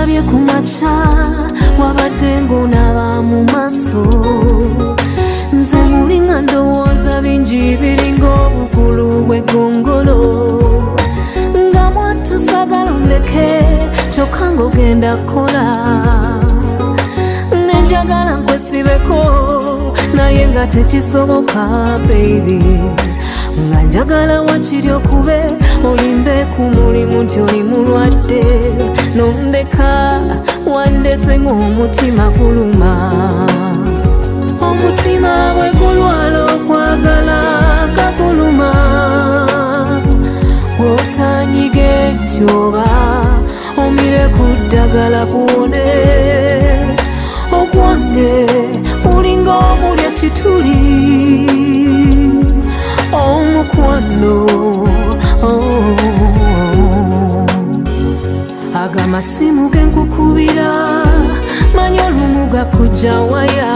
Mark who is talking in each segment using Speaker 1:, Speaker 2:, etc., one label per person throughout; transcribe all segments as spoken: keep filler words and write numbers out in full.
Speaker 1: nkulabye ku maca wabadde ng'onaba mu maaso nze mulinga ndowooza bingi biringa obugulu bw'eggongolo nga mwatusagala ndeke kyokka ng'ogenda kukola nenjagala nkwesibeko naye nga tekisoboka baby nga njagala wakiri okube olimbe ku mulimu nti oli mulwadde nondeka wandese ng'omutima guluma omutima bwe gulwala okwagala kaguluma bw'otanyiga ekyoba omire ku ddagala kuwone ogwange olinga omulya kituli omukwano agamasimu genkukubira manya olumu gakujja waya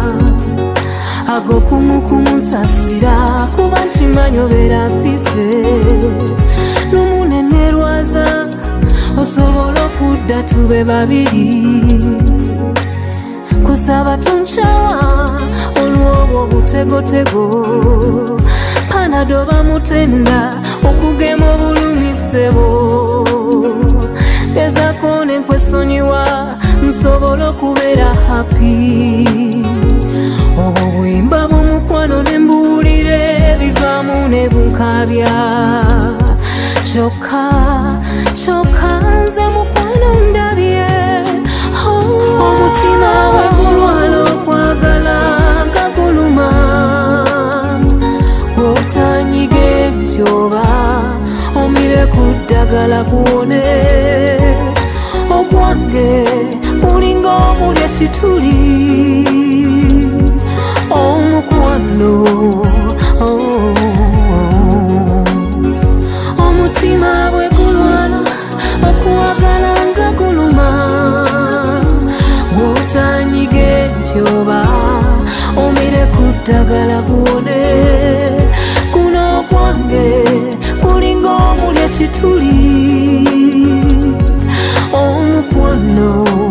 Speaker 1: ag'okumukumusasira kuba nkimanyi obeera mpise lumunene lwaza osobola okudda tube babiri kusaba toncawa olw'obwo obutegotego panado bamutenda okugema obulumisebo gezaako nenkwesonyiwa nsobola okubeera happy obwo bwimba bw'omukwano nembuwulire bivaamu ne bunkabya kyokka kyokka nze mukwano ndabye omutima bwe gulwala okwagala kaguluma bw'otanyiga ekyoba omire ku ddagala kuwone ogwange olinga omulya kituli omukwano omutima bwe gulwala okwagala nga guluma bw'otanyiga ekyoba omire ku ddagala kuwone kuno ogwange kulinga omulya kituli omukwano